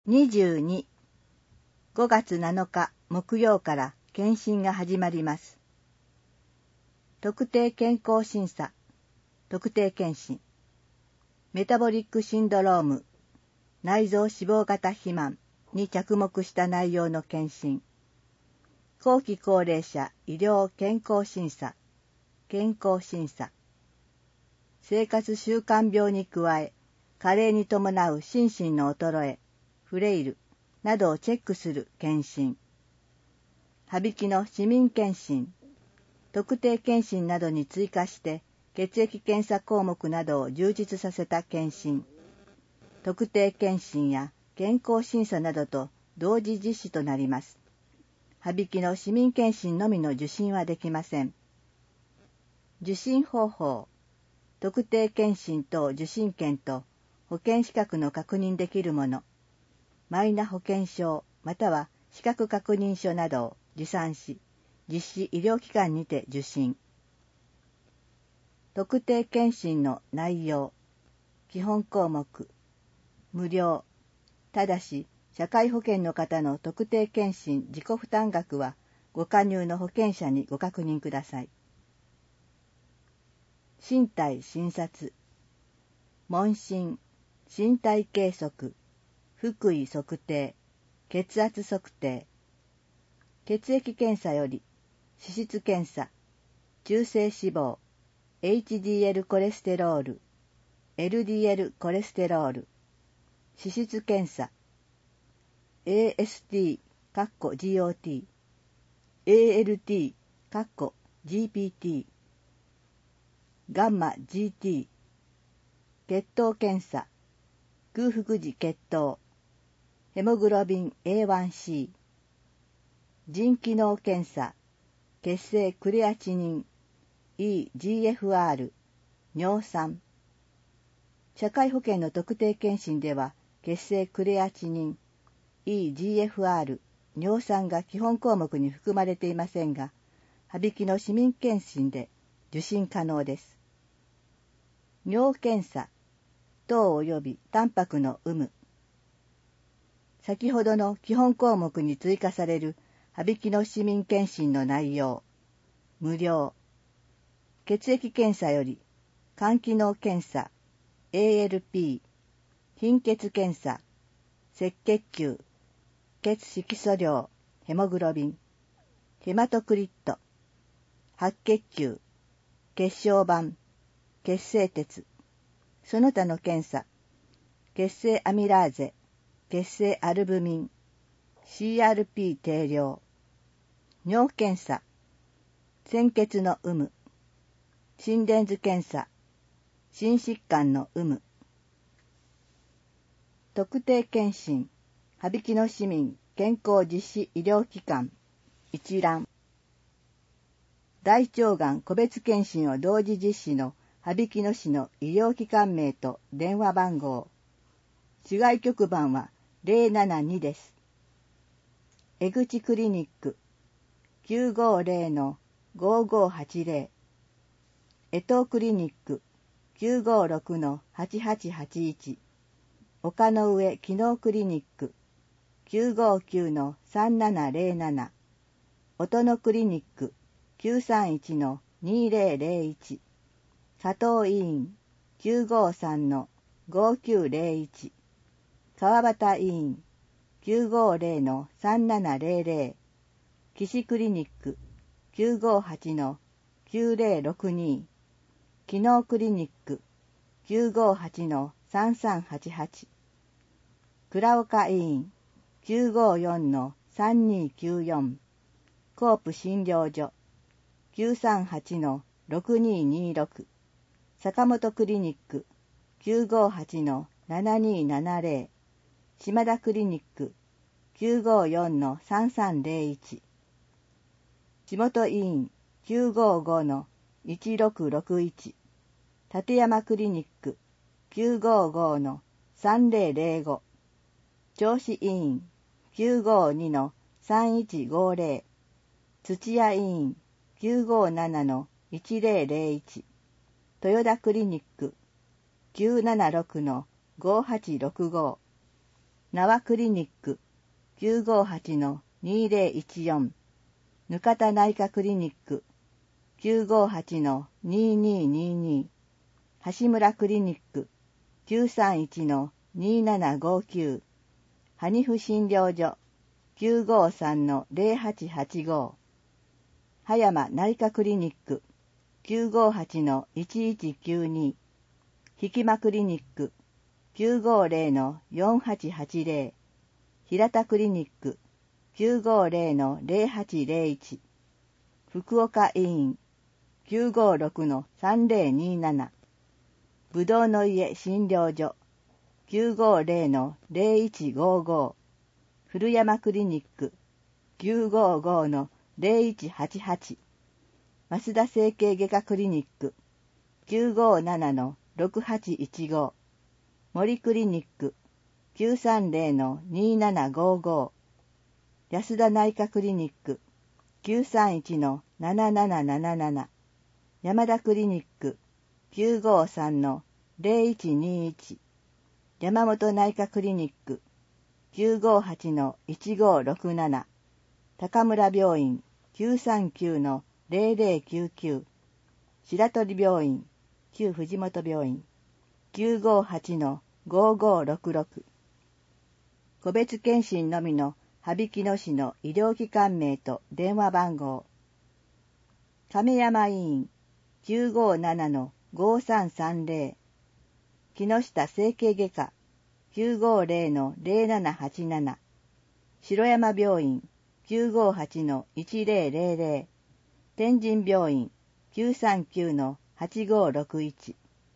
22、5月7日木曜から検診が始まります。特定健康審査、特定検診、メタボリックシンドローム、内臓脂肪型肥満に着目した内容の検診、後期高齢者医療健康審査、健康審査、生活習慣病に加え、加齢に伴う心身の衰え、フレイルなどをチェックする検診、羽曳の市民検診、特定検診などに追加して血液検査項目などを充実させた検診、特定検診や健康審査などと同時実施となります。羽曳の市民検診のみの受診はできません。受診方法、特定検診等受診券と保険資格の確認できるもの、マイナ保険証または資格確認書などを持参し、実施医療機関にて受診。特定検診の内容、基本項目、無料。ただし、社会保険の方の特定検診自己負担額はご加入の保険者にご確認ください。身体診察、問診、身体計測、腹囲測定、血圧測定、血液検査より脂質検査、中性脂肪、HDL コレステロール、LDL コレステロール、脂質検査、AST、GOT、ALT、GPT、ガンマ GT、血糖検査、空腹時血糖、ヘモグロビン A1C、腎機能検査、血清クレアチニン、eGFR、尿酸。社会保険の特定検診では、血清クレアチニン、eGFR、尿酸が基本項目に含まれていませんが、羽曳の市民検診で受診可能です。尿検査、糖及びタンパクの有無。先ほどの基本項目に追加される羽曳の市民検診の内容、無料。血液検査より、肝機能検査、ALP、貧血検査、赤血球、血色素量、ヘモグロビン、ヘマトクリット、白血球、血小板、血清鉄、その他の検査、血清アミラーゼ、血清アルブミン、CRP 定量、尿検査、鮮血の有無、心電図検査、心疾患の有無。特定検診、羽曳の市民健康実施医療機関、一覧。大腸がん個別検診を同時実施の羽曳野市の医療機関名と電話番号。市外局番は072です。江口クリニック 950-5580。江東クリニック 956-8881。丘の上機能クリニック 959-3707。音のクリニック 931-2001。加藤医院 953-5901。川端医院 950-3700。岸クリニック 958-9062。機能クリニック 958-3388。倉岡医院 954-3294。コープ診療所 938-6226。坂本クリニック 958-7270。島田クリニック 954-3301。地元医院 955-1661。立山クリニック 955-3005。銚子医院 952-3150。土屋医院 957-1001。豊田クリニック 976-5865。 縄クリニック 958-2014 ぬかた内科クリニック 958-2222 橋村クリニック 931-2759 ハニフ診療所 953-0885 葉山内科クリニック 958-1192 ひきまクリニック 950-4880 平田クリニック 950-0801 福岡医院 956-3027 ぶどうの家診療所 950-0155 古山クリニック 955-0188 増田整形外科クリニック 957-6815 森クリニック 930-2755 安田内科クリニック 931-7777 山田クリニック 953-0121 山本内科クリニック 958-1567 高村病院 939-0099 白鳥病院旧藤本病院 958-5566 個別検診のみの羽曳野市の医療機関名と電話番号亀山医院 957-5330 木下整形外科 950-0787 城山病院 958-1000 天神病院 939-8561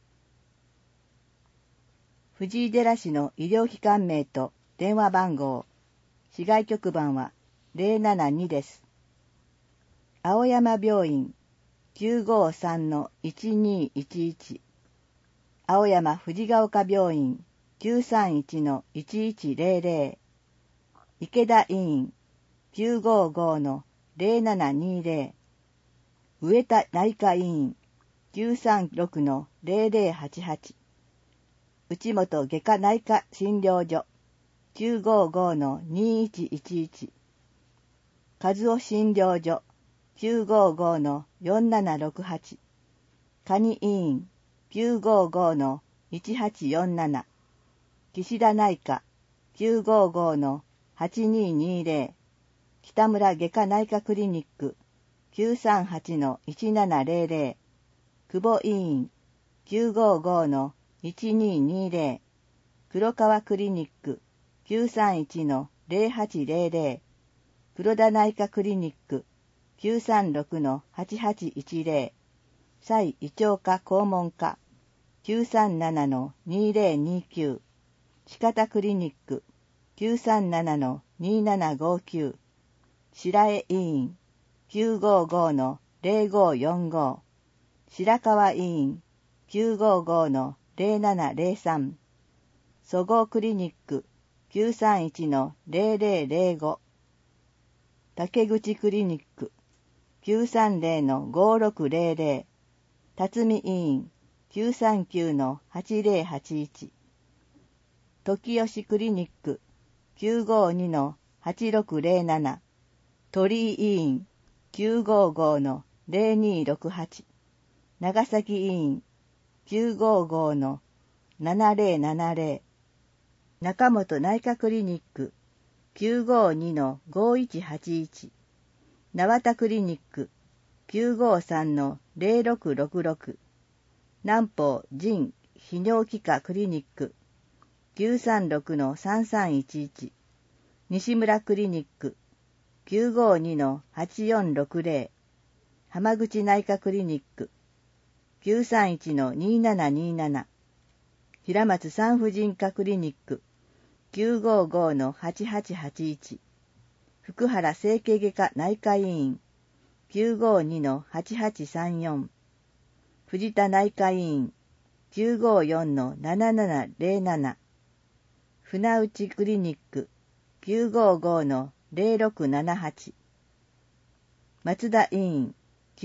藤井寺市の医療機関名と電話番号市外局番は072です。青山病院 953-1211 青山藤ヶ丘病院 931-1100 池田医院 955-0720 上田内科医院 936-0088 内本外科内科診療所 955-2111 和夫診療所 955-4768 蟹医院 955-1847 岸田内科 955-8220 北村外科内科クリニック 938-1700 久保医院 955-1220 黒川クリニック 931-0800 黒田内科クリニック 936-8810 蔡胃腸科肛門科 937-2029 四方クリニック 937-2759 白江医院 955-0545 白川医院 955-0703 総合クリニック 931-0005 竹口クリニック 930-5600 辰巳医院 939-8081 時吉クリニック 952-8607 鳥居医院 955-0268 長崎医院 955-7070 中本内科クリニック 952-5181 縄田クリニック 953-0666 南方腎泌尿器科クリニック 936-3311 西村クリニック 952-8460 浜口内科クリニック 931-2727 平松産婦人科クリニック 955-8881 福原整形外科内科医院 952-8834 藤田内科医院 954-7707 船内クリニック 955-0678 松田医院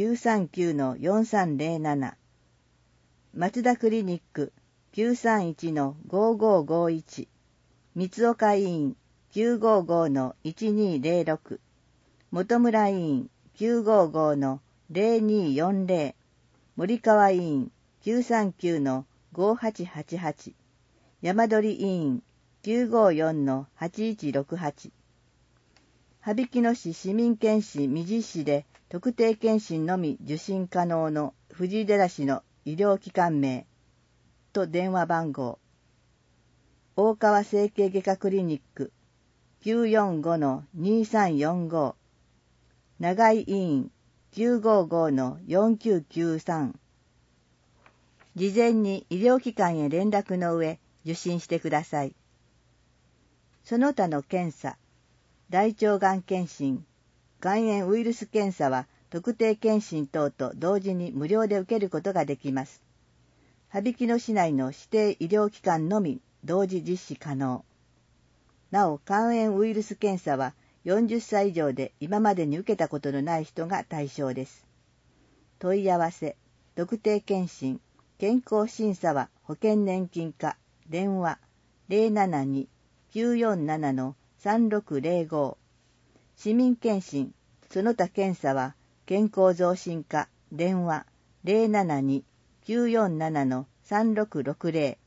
939-4307 松田クリニック 931-5551 三岡委員 955-1206、本村委員 955-0240、森川委員 939-5888、山鳥委員 954-8168、羽曳野市市民検診未実施で特定検診のみ受診可能の藤井寺市の医療機関名と電話番号、大川整形外科クリニック 945-2345、長井委員 955-4993。事前に医療機関へ連絡の上受診してください。その他の検査、大腸がん検診、肝炎ウイルス検査は特定検診等と同時に無料で受けることができます。羽曳野市内の指定医療機関のみ同時実施可能。なお、肝炎ウイルス検査は40歳以上で今までに受けたことのない人が対象です。問い合わせ、特定検診、健康審査は保険年金課、電話 072-947-3605。市民検診、その他検査は健康増進課、電話 072-947-3660。